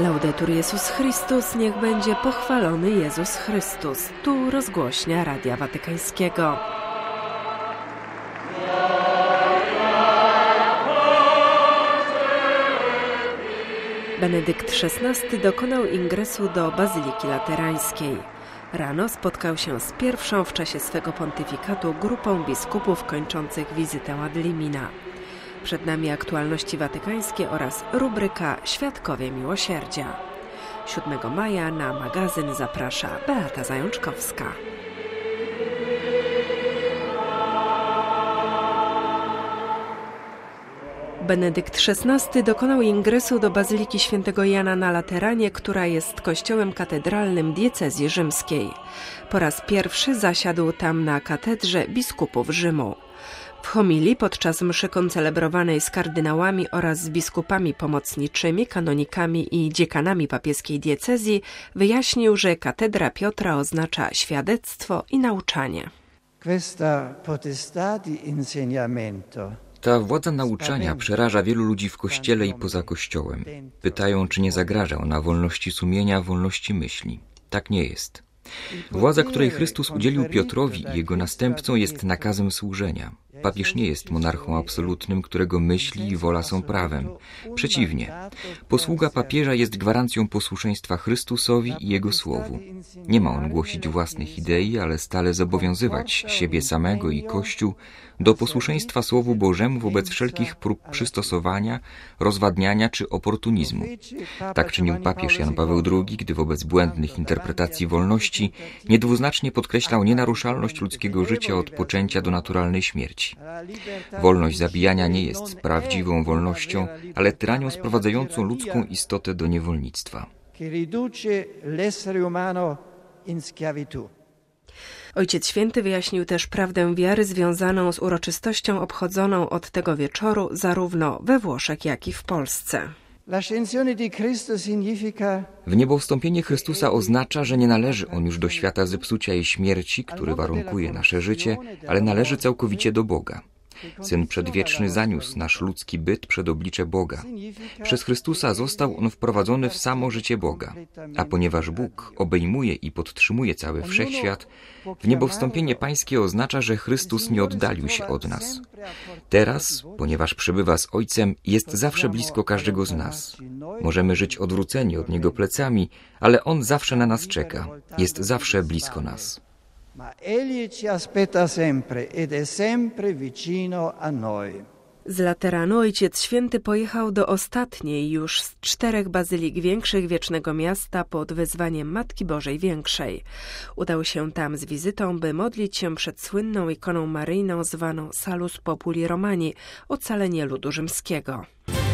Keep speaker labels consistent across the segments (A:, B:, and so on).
A: Laudetur Jezus Chrystus, niech będzie pochwalony Jezus Chrystus. Tu rozgłośnia Radia Watykańskiego. Benedykt XVI dokonał ingresu do Bazyliki Laterańskiej. Rano spotkał się z pierwszą w czasie swego pontyfikatu grupą biskupów kończących wizytę ad limina. Przed nami aktualności watykańskie oraz rubryka Świadkowie Miłosierdzia. 7 maja na magazyn zaprasza Beata Zajączkowska. Benedykt XVI dokonał ingresu do Bazyliki Świętego Jana na Lateranie, która jest kościołem katedralnym diecezji rzymskiej. Po raz pierwszy zasiadł tam na katedrze biskupów Rzymu. W homilii podczas mszy koncelebrowanej z kardynałami oraz z biskupami pomocniczymi, kanonikami i dziekanami papieskiej diecezji wyjaśnił, że katedra Piotra oznacza świadectwo i nauczanie.
B: Ta władza nauczania przeraża wielu ludzi w Kościele i poza Kościołem. Pytają, czy nie zagraża ona wolności sumienia, wolności myśli. Tak nie jest. Władza, której Chrystus udzielił Piotrowi i jego następcom, jest nakazem służenia. Papież nie jest monarchą absolutnym, którego myśli i wola są prawem. Przeciwnie, posługa papieża jest gwarancją posłuszeństwa Chrystusowi i Jego słowu. Nie ma on głosić własnych idei, ale stale zobowiązywać siebie samego i Kościół do posłuszeństwa Słowu Bożemu wobec wszelkich prób przystosowania, rozwadniania czy oportunizmu. Tak czynił papież Jan Paweł II, gdy wobec błędnych interpretacji wolności niedwuznacznie podkreślał nienaruszalność ludzkiego życia od poczęcia do naturalnej śmierci. Wolność zabijania nie jest prawdziwą wolnością, ale tyranią sprowadzającą ludzką istotę do niewolnictwa.
A: Ojciec Święty wyjaśnił też prawdę wiary związaną z uroczystością obchodzoną od tego wieczoru zarówno we Włoszech, jak i w Polsce.
B: W niebowstąpienie Chrystusa oznacza, że nie należy on już do świata zepsucia i śmierci, który warunkuje nasze życie, ale należy całkowicie do Boga. Syn Przedwieczny zaniósł nasz ludzki byt przed oblicze Boga. Przez Chrystusa został on wprowadzony w samo życie Boga. A ponieważ Bóg obejmuje i podtrzymuje cały wszechświat, w niebowstąpienie pańskie oznacza, że Chrystus nie oddalił się od nas. Teraz, ponieważ przebywa z Ojcem, jest zawsze blisko każdego z nas. Możemy żyć odwróceni od Niego plecami, ale On zawsze na nas czeka. Jest zawsze blisko nas.
C: Ma egli ci aspetta sempre ed è sempre vicino a noi.
A: Z Lateranu Ojciec Święty pojechał do ostatniej już z 4 bazylik większych Wiecznego Miasta pod wezwaniem Matki Bożej Większej. Udał się tam z wizytą, by modlić się przed słynną ikoną maryjną zwaną Salus Populi Romani, ocalenie ludu rzymskiego.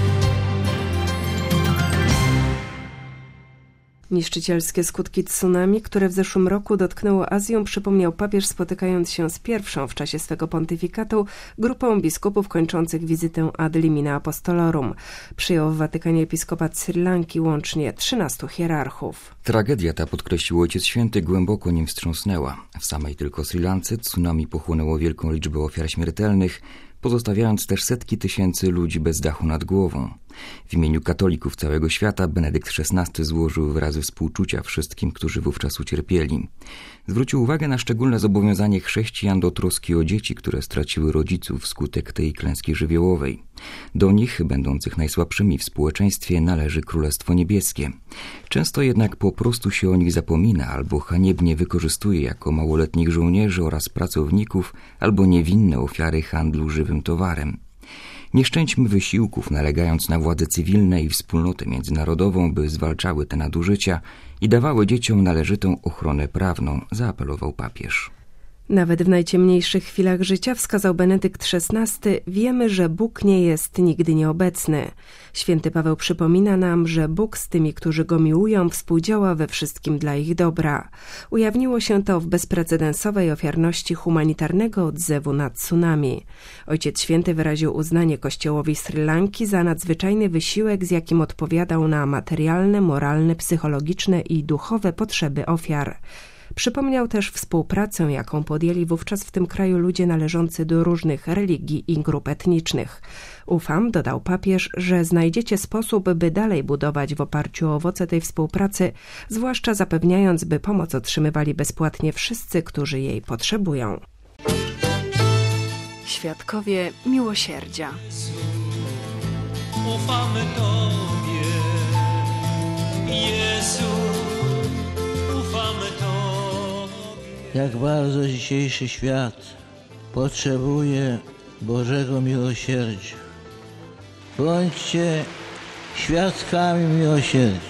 A: Niszczycielskie skutki tsunami, które w zeszłym roku dotknęło Azję, przypomniał papież, spotykając się z pierwszą w czasie swego pontyfikatu grupą biskupów kończących wizytę ad limina apostolorum. Przyjął w Watykanie episkopat Sri Lanki łącznie 13 hierarchów.
B: Tragedia ta, podkreślił Ojciec Święty, głęboko nim wstrząsnęła. W samej tylko Sri Lance tsunami pochłonęło wielką liczbę ofiar śmiertelnych, pozostawiając też setki tysięcy ludzi bez dachu nad głową. W imieniu katolików całego świata Benedykt XVI złożył wyrazy współczucia wszystkim, którzy wówczas ucierpieli. Zwrócił uwagę na szczególne zobowiązanie chrześcijan do troski o dzieci, które straciły rodziców wskutek tej klęski żywiołowej. Do nich, będących najsłabszymi w społeczeństwie, należy Królestwo Niebieskie. Często jednak po prostu się o nich zapomina albo haniebnie wykorzystuje jako małoletnich żołnierzy oraz pracowników albo niewinne ofiary handlu żywym towarem. Nie szczęćmy wysiłków, nalegając na władze cywilne i wspólnotę międzynarodową, by zwalczały te nadużycia i dawały dzieciom należytą ochronę prawną, zaapelował papież.
A: Nawet w najciemniejszych chwilach życia, wskazał Benedykt XVI, wiemy, że Bóg nie jest nigdy nieobecny. Święty Paweł przypomina nam, że Bóg z tymi, którzy Go miłują, współdziała we wszystkim dla ich dobra. Ujawniło się to w bezprecedensowej ofiarności humanitarnego odzewu na tsunami. Ojciec Święty wyraził uznanie Kościołowi Sri Lanki za nadzwyczajny wysiłek, z jakim odpowiadał na materialne, moralne, psychologiczne i duchowe potrzeby ofiar. Przypomniał też współpracę, jaką podjęli wówczas w tym kraju ludzie należący do różnych religii i grup etnicznych. Ufam, dodał papież, że znajdziecie sposób, by dalej budować w oparciu o owoce tej współpracy, zwłaszcza zapewniając, by pomoc otrzymywali bezpłatnie wszyscy, którzy jej potrzebują. Świadkowie miłosierdzia.
D: Ufamy Tobie, Jezu, ufamy Tobie.
E: Jak bardzo dzisiejszy świat potrzebuje Bożego miłosierdzia. Bądźcie świadkami miłosierdzia.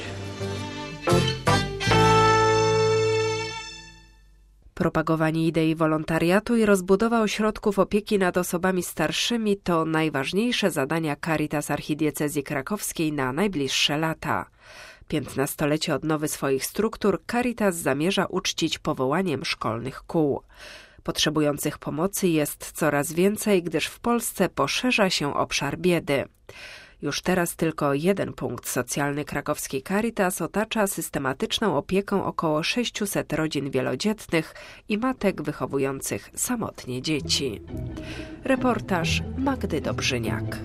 A: Propagowanie idei wolontariatu i rozbudowa ośrodków opieki nad osobami starszymi to najważniejsze zadania Caritas Archidiecezji Krakowskiej na najbliższe lata. 15-lecie odnowy swoich struktur Caritas zamierza uczcić powołaniem szkolnych kół. Potrzebujących pomocy jest coraz więcej, gdyż w Polsce poszerza się obszar biedy. Już teraz tylko jeden punkt socjalny krakowskiej Caritas otacza systematyczną opieką około 600 rodzin wielodzietnych i matek wychowujących samotnie dzieci. Reportaż Magdy Dobrzyniak.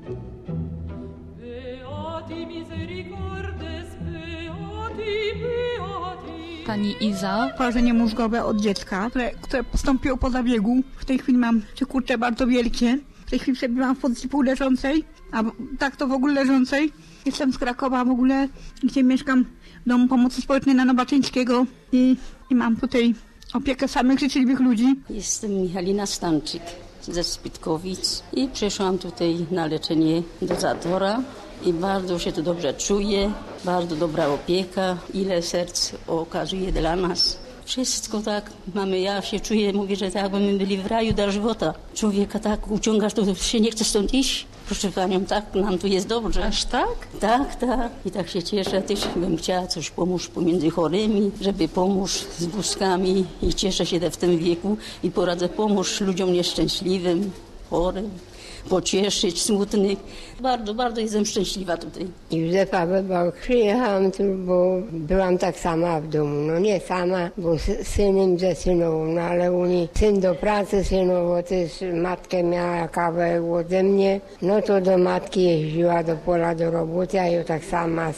F: Pani Iza.
G: Porażenie mózgowe od dziecka, które postąpiło po zabiegu. W tej chwili mam 3 kurcze bardzo wielkie. W tej chwili przebyłam w pozycji półleżącej, a tak to w ogóle leżącej. Jestem z Krakowa w ogóle, gdzie mieszkam w Domu Pomocy Społecznej na Nowaczyńskiego i mam tutaj opiekę samych życzliwych ludzi.
H: Jestem Michalina Stanczyk ze Spytkowic i przyszłam tutaj na leczenie do Zatora i bardzo się tu dobrze czuję, bardzo dobra opieka, ile serc okazuje dla nas. Wszystko tak mamy, ja się czuję, mówię, że tak jakbyśmy byli w raju dla żywota. Człowieka tak uciągasz, to się nie chce stąd iść. Proszę panią, tak, nam tu jest dobrze.
F: Aż tak?
H: Tak. I tak się cieszę, też bym chciała coś pomóż pomiędzy chorymi, żeby pomóż z wózkami i cieszę się w tym wieku i poradzę pomóż ludziom nieszczęśliwym, chorym. Pocieszyć smutnych. Bardzo, bardzo jestem szczęśliwa tutaj.
I: Józefa Bebał, przyjechałam tu, bo byłam tak sama w domu. No nie sama, bo z synem ze synową, no ale u niej syn do pracy, synowo też matkę miała kawałek ode mnie. No to do matki jeździła do pola do roboty, a ja tak sama.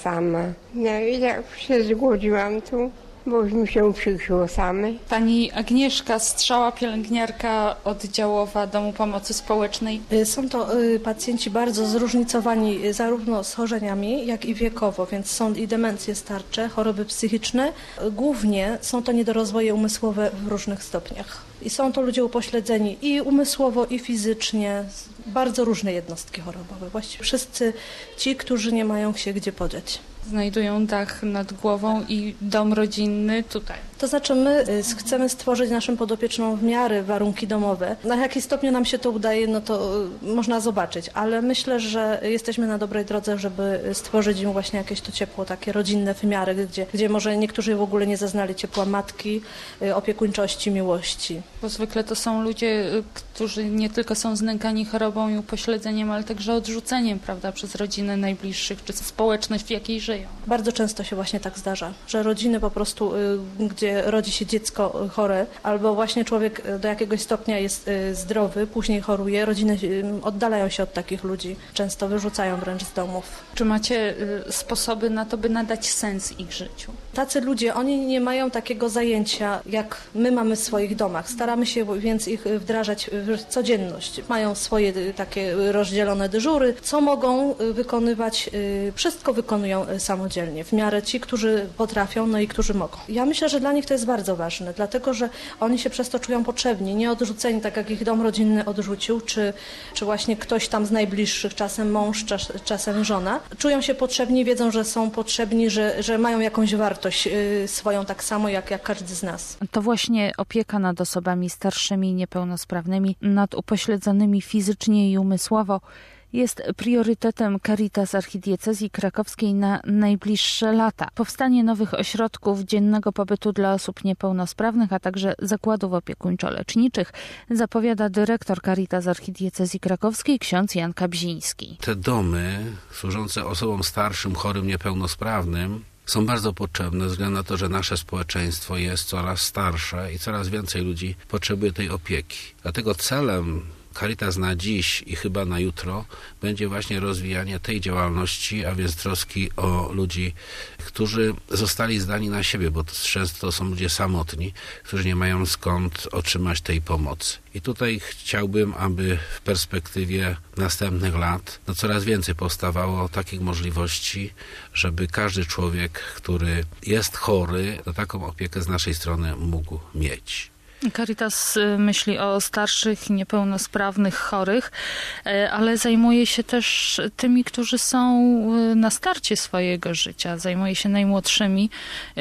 I: No i tak się zgodziłam tu. Boś mi się przyszło same.
F: Pani Agnieszka Strzała, pielęgniarka oddziałowa Domu Pomocy Społecznej.
J: Są to pacjenci bardzo zróżnicowani zarówno schorzeniami, jak i wiekowo, więc są i demencje starcze, choroby psychiczne. Głównie są to niedorozwoje umysłowe w różnych stopniach. I są to ludzie upośledzeni i umysłowo, i fizycznie, bardzo różne jednostki chorobowe. Właściwie wszyscy ci, którzy nie mają się gdzie podziać.
F: Znajdują dach nad głową i dom rodzinny tutaj.
J: To znaczy my chcemy stworzyć naszym podopiecznom w miarę warunki domowe. Na jaki stopniu nam się to udaje, no to można zobaczyć, ale myślę, że jesteśmy na dobrej drodze, żeby stworzyć im właśnie jakieś to ciepło, takie rodzinne wymiary, gdzie może niektórzy w ogóle nie zaznali ciepła matki, opiekuńczości, miłości.
F: Bo zwykle to są ludzie, którzy nie tylko są znękani chorobą i upośledzeniem, ale także odrzuceniem, prawda, przez rodziny najbliższych, czy społeczność, w jakiej żyją.
J: Bardzo często się właśnie tak zdarza, że rodziny po prostu, gdzie rodzi się dziecko chore, albo właśnie człowiek do jakiegoś stopnia jest zdrowy, później choruje, rodziny oddalają się od takich ludzi, często wyrzucają wręcz z domów.
F: Czy macie sposoby na to, by nadać sens ich życiu?
J: Tacy ludzie, oni nie mają takiego zajęcia, jak my mamy w swoich domach. Staramy się więc ich wdrażać w codzienność. Mają swoje takie rozdzielone dyżury. Co mogą wykonywać, wszystko wykonują samodzielnie. W miarę ci, którzy potrafią, no i którzy mogą. Ja myślę, że dla nich to jest bardzo ważne, dlatego że oni się przez to czują potrzebni, nie odrzuceni, tak jak ich dom rodzinny odrzucił, czy właśnie ktoś tam z najbliższych, czasem mąż, czasem żona. Czują się potrzebni, wiedzą, że są potrzebni, że mają jakąś wartość swoją tak samo jak każdy z nas.
F: To właśnie opieka nad osobami starszymi i niepełnosprawnymi, nad upośledzonymi fizycznie i umysłowo jest priorytetem Caritas Archidiecezji Krakowskiej na najbliższe lata. Powstanie nowych ośrodków dziennego pobytu dla osób niepełnosprawnych, a także zakładów opiekuńczo-leczniczych, zapowiada dyrektor Caritas Archidiecezji Krakowskiej ksiądz Jan Kabziński.
K: Te domy służące osobom starszym, chorym, niepełnosprawnym są bardzo potrzebne ze względu na to, że nasze społeczeństwo jest coraz starsze i coraz więcej ludzi potrzebuje tej opieki. Dlatego celem Caritas na dziś i chyba na jutro będzie właśnie rozwijanie tej działalności, a więc troski o ludzi, którzy zostali zdani na siebie, bo często to są ludzie samotni, którzy nie mają skąd otrzymać tej pomocy. I tutaj chciałbym, aby w perspektywie następnych lat coraz więcej powstawało takich możliwości, żeby każdy człowiek, który jest chory, taką opiekę z naszej strony mógł mieć.
F: Caritas myśli o starszych, niepełnosprawnych, chorych, ale zajmuje się też tymi, którzy są na starcie swojego życia. Zajmuje się najmłodszymi,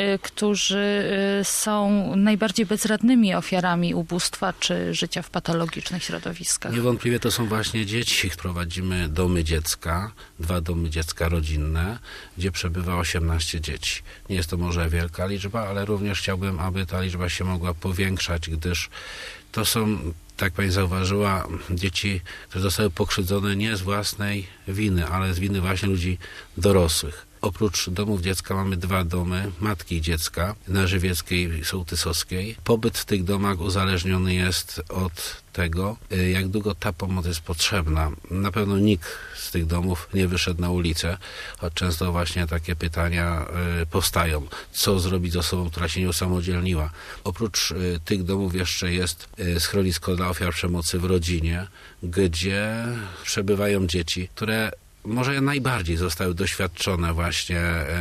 F: którzy są najbardziej bezradnymi ofiarami ubóstwa czy życia w patologicznych środowiskach.
K: Niewątpliwie to są właśnie dzieci. Prowadzimy domy dziecka, 2 domy dziecka rodzinne, gdzie przebywa 18 dzieci. Nie jest to może wielka liczba, ale również chciałbym, aby ta liczba się mogła powiększać, gdyż to są, tak pani zauważyła, dzieci, które zostały pokrzywdzone nie z własnej winy, ale z winy właśnie ludzi dorosłych. Oprócz domów dziecka mamy 2 domy matki i dziecka na Żywieckiej i Sołtysowskiej. Pobyt w tych domach uzależniony jest od tego, jak długo ta pomoc jest potrzebna. Na pewno nikt z tych domów nie wyszedł na ulicę, choć często właśnie takie pytania powstają. Co zrobić z osobą, która się nie usamodzielniła? Oprócz tych domów jeszcze jest schronisko dla ofiar przemocy w rodzinie, gdzie przebywają dzieci, które może najbardziej zostały doświadczone właśnie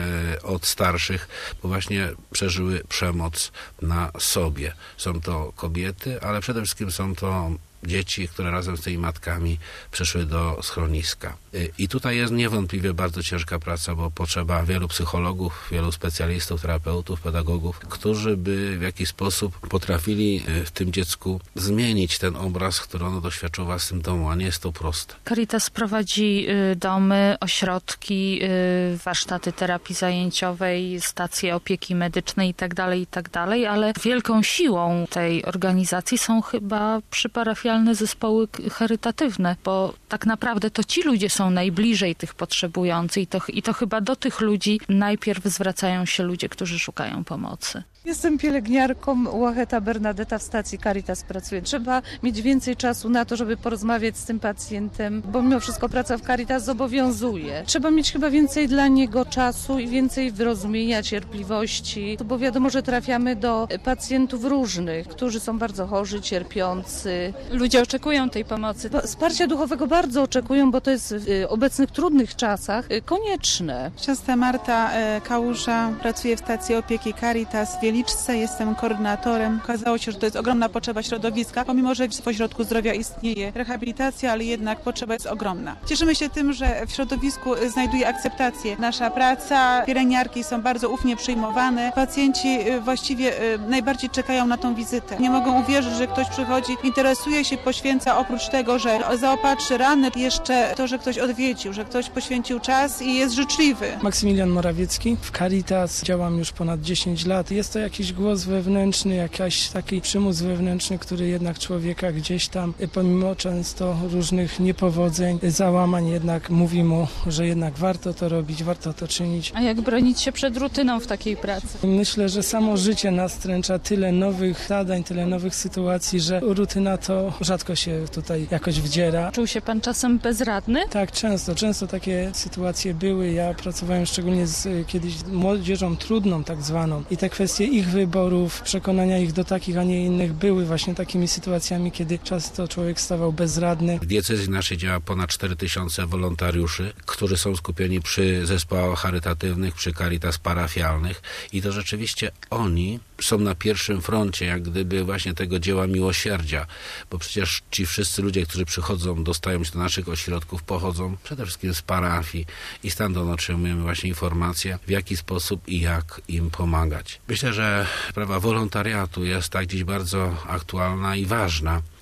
K: od starszych, bo właśnie przeżyły przemoc na sobie. Są to kobiety, ale przede wszystkim są to dzieci, które razem z tymi matkami przyszły do schroniska. I tutaj jest niewątpliwie bardzo ciężka praca, bo potrzeba wielu psychologów, wielu specjalistów, terapeutów, pedagogów, którzy by w jakiś sposób potrafili w tym dziecku zmienić ten obraz, który ono doświadczyło w własnym domu, a nie jest to proste.
F: Caritas prowadzi domy, ośrodki, warsztaty terapii zajęciowej, stacje opieki medycznej itd., ale wielką siłą tej organizacji są chyba przyparafialne zespoły charytatywne, bo tak naprawdę to ci ludzie są najbliżej tych potrzebujących i to chyba do tych ludzi najpierw zwracają się ludzie, którzy szukają pomocy.
L: Jestem pielęgniarką, Łacheta Bernadetta w stacji Caritas pracuję. Trzeba mieć więcej czasu na to, żeby porozmawiać z tym pacjentem, bo mimo wszystko praca w Caritas zobowiązuje. Trzeba mieć chyba więcej dla niego czasu i więcej wyrozumienia, cierpliwości, bo wiadomo, że trafiamy do pacjentów różnych, którzy są bardzo chorzy, cierpiący.
F: Ludzie oczekują tej pomocy.
L: Wsparcia duchowego bardzo oczekują, bo to jest w obecnych trudnych czasach konieczne.
M: Siostra Marta Kałuża pracuje w stacji opieki Caritas w Wieliczce, jestem koordynatorem. Okazało się, że to jest ogromna potrzeba środowiska, pomimo że w ośrodku zdrowia istnieje rehabilitacja, ale jednak potrzeba jest ogromna. Cieszymy się tym, że w środowisku znajduje akceptację nasza praca. Pielęgniarki są bardzo ufnie przyjmowane. Pacjenci właściwie najbardziej czekają na tą wizytę. Nie mogą uwierzyć, że ktoś przychodzi, interesuje się, poświęca oprócz tego, że zaopatrzy rany, jeszcze to, że ktoś odwiedził, że ktoś poświęcił czas i jest życzliwy.
N: Maksymilian Morawiecki. W Caritas działam już ponad 10 lat. Jest to jakiś głos wewnętrzny, jakiś taki przymus wewnętrzny, który jednak człowieka gdzieś tam, pomimo często różnych niepowodzeń, załamań, jednak mówi mu, że jednak warto to robić, warto to czynić.
F: A jak bronić się przed rutyną w takiej pracy?
N: Myślę, że samo życie nastręcza tyle nowych zadań, tyle nowych sytuacji, że rutyna to rzadko się tutaj jakoś wdziera.
F: Czuł się pan czasem bezradny?
N: Tak, często takie sytuacje były. Ja pracowałem szczególnie z kiedyś młodzieżą trudną tak zwaną i te kwestie ich wyborów, przekonania ich do takich, a nie innych były właśnie takimi sytuacjami, kiedy często człowiek stawał bezradny.
K: W diecezji naszej działa ponad 4000 wolontariuszy, którzy są skupieni przy zespołach charytatywnych, przy Caritas parafialnych i to rzeczywiście oni są na pierwszym froncie, jak gdyby właśnie tego dzieła miłosierdzia, bo przecież ci wszyscy ludzie, którzy przychodzą, dostają się do naszych ośrodków, pochodzą przede wszystkim z parafii i stamtąd otrzymujemy właśnie informacje, w jaki sposób i jak im pomagać. Myślę, że sprawa wolontariatu jest tak dziś bardzo aktualna i ważna.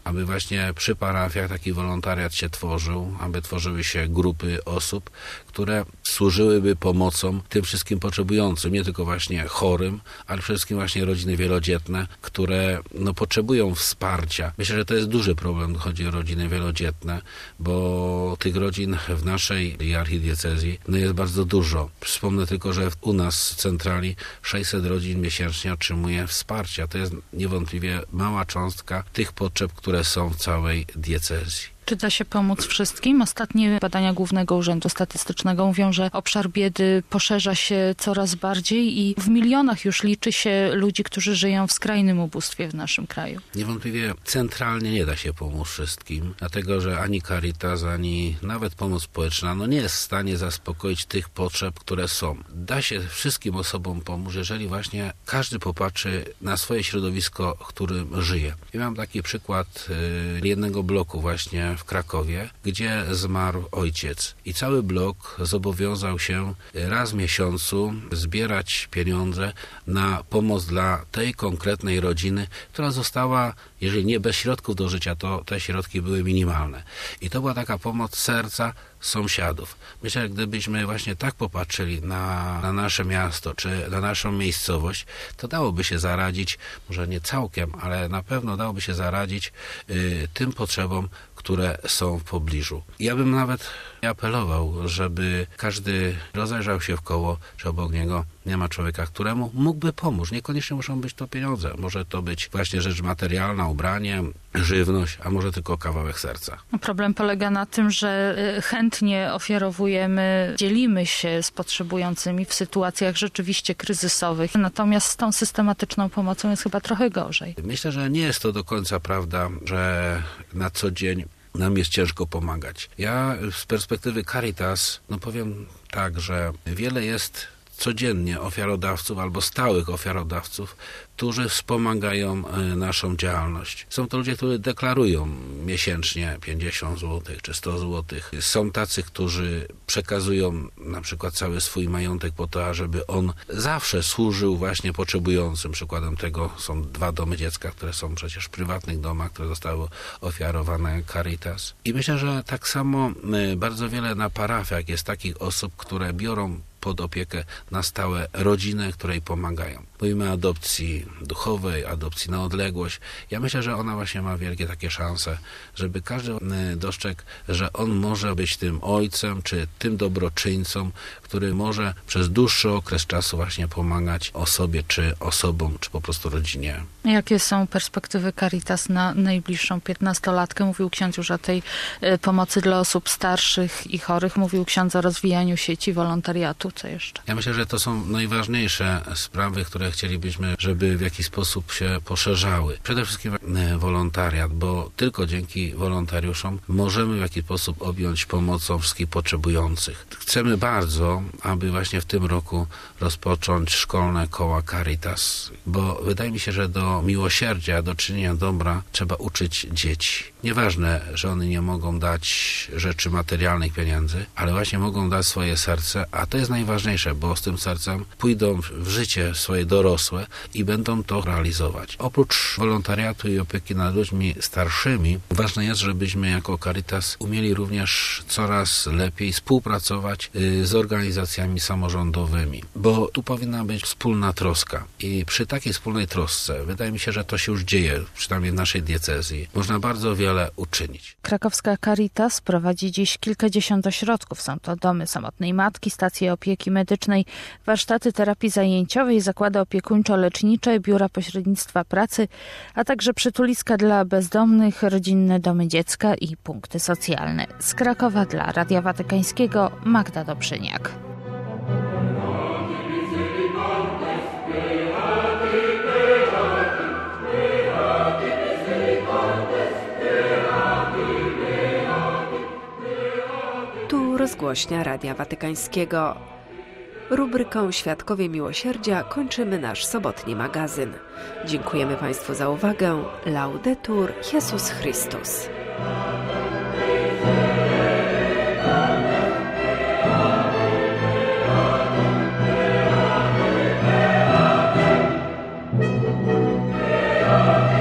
K: aby właśnie przy parafiach taki wolontariat się tworzył, aby tworzyły się grupy osób, które służyłyby pomocą tym wszystkim potrzebującym, nie tylko właśnie chorym, ale przede wszystkim właśnie rodziny wielodzietne, które potrzebują wsparcia. Myślę, że to jest duży problem, gdy chodzi o rodziny wielodzietne, bo tych rodzin w naszej archidiecezji jest bardzo dużo. Wspomnę tylko, że u nas w centrali 600 rodzin miesięcznie otrzymuje wsparcia. To jest niewątpliwie mała cząstka tych potrzeb, które są w całej diecezji.
F: Czy da się pomóc wszystkim? Ostatnie badania Głównego Urzędu Statystycznego mówią, że obszar biedy poszerza się coraz bardziej i w milionach już liczy się ludzi, którzy żyją w skrajnym ubóstwie w naszym kraju.
K: Niewątpliwie centralnie nie da się pomóc wszystkim, dlatego że ani Caritas, ani nawet pomoc społeczna nie jest w stanie zaspokoić tych potrzeb, które są. Da się wszystkim osobom pomóc, jeżeli właśnie każdy popatrzy na swoje środowisko, w którym żyje. Ja mam taki przykład jednego bloku właśnie w Krakowie, gdzie zmarł ojciec i cały blok zobowiązał się raz w miesiącu zbierać pieniądze na pomoc dla tej konkretnej rodziny, która została, jeżeli nie bez środków do życia, to te środki były minimalne. I to była taka pomoc serca sąsiadów. Myślę, że gdybyśmy właśnie tak popatrzyli na nasze miasto, czy na naszą miejscowość, to dałoby się zaradzić, może nie całkiem, ale na pewno dałoby się zaradzić tym potrzebom, które są w pobliżu. Ja bym nawet apelował, żeby każdy rozejrzał się w koło, czy obok niego nie ma człowieka, któremu mógłby pomóc. Niekoniecznie muszą być to pieniądze. Może to być właśnie rzecz materialna, ubranie, żywność, a może tylko kawałek serca.
F: Problem polega na tym, że chętnie ofiarowujemy, dzielimy się z potrzebującymi w sytuacjach rzeczywiście kryzysowych. Natomiast z tą systematyczną pomocą jest chyba trochę gorzej.
K: Myślę, że nie jest to do końca prawda, że na co dzień nam jest ciężko pomagać. Ja z perspektywy Caritas powiem tak, że wiele jest codziennie ofiarodawców albo stałych ofiarodawców, którzy wspomagają naszą działalność. Są to ludzie, którzy deklarują miesięcznie 50 zł czy 100 zł. Są tacy, którzy przekazują na przykład cały swój majątek po to, ażeby on zawsze służył właśnie potrzebującym. Przykładem tego są 2 domy dziecka, które są przecież w prywatnych domach, które zostały ofiarowane Caritas. I myślę, że tak samo bardzo wiele na parafiach jest takich osób, które biorą pod opiekę na stałe rodzinę, której pomagają. Mówimy o adopcji duchowej, adopcji na odległość. Ja myślę, że ona właśnie ma wielkie takie szanse, żeby każdy dostrzegł, że on może być tym ojcem, czy tym dobroczyńcą, który może przez dłuższy okres czasu właśnie pomagać osobie, czy osobom, czy po prostu rodzinie.
F: Jakie są perspektywy Caritas na najbliższą 15-latkę? Mówił ksiądz już o tej pomocy dla osób starszych i chorych. Mówił ksiądz o rozwijaniu sieci wolontariatu. Co jeszcze?
K: Ja myślę, że to są najważniejsze sprawy, które chcielibyśmy, żeby w jakiś sposób się poszerzały. Przede wszystkim wolontariat, bo tylko dzięki wolontariuszom możemy w jakiś sposób objąć pomocą wszystkich potrzebujących. Chcemy bardzo, aby właśnie w tym roku rozpocząć szkolne koła Caritas, bo wydaje mi się, że do miłosierdzia, do czynienia dobra trzeba uczyć dzieci. Nieważne, że one nie mogą dać rzeczy materialnych, pieniędzy, ale właśnie mogą dać swoje serce, a to jest najważniejsze, bo z tym sercem pójdą w życie swoje dorosłe i będą to realizować. Oprócz wolontariatu i opieki nad ludźmi starszymi, ważne jest, żebyśmy jako Caritas umieli również coraz lepiej współpracować z organizacjami samorządowymi, bo tu powinna być wspólna troska i przy takiej wspólnej trosce, wydaje mi się, że to się już dzieje, przynajmniej w naszej diecezji, można bardzo wiele uczynić.
F: Krakowska Caritas prowadzi dziś kilkadziesiąt ośrodków. Są to domy samotnej matki, stacje opieki medycznej, warsztaty terapii zajęciowej, zakłady opiekuńczo-lecznicze, biura pośrednictwa pracy, a także przytuliska dla bezdomnych, rodzinne domy dziecka i punkty socjalne. Z Krakowa dla Radia Watykańskiego Magda Dobrzyniak.
A: Tu rozgłośnia Radia Watykańskiego. Rubryką Świadkowie Miłosierdzia kończymy nasz sobotni magazyn. Dziękujemy Państwu za uwagę. Laudetur Jesus Chrystus.
O: Yeah.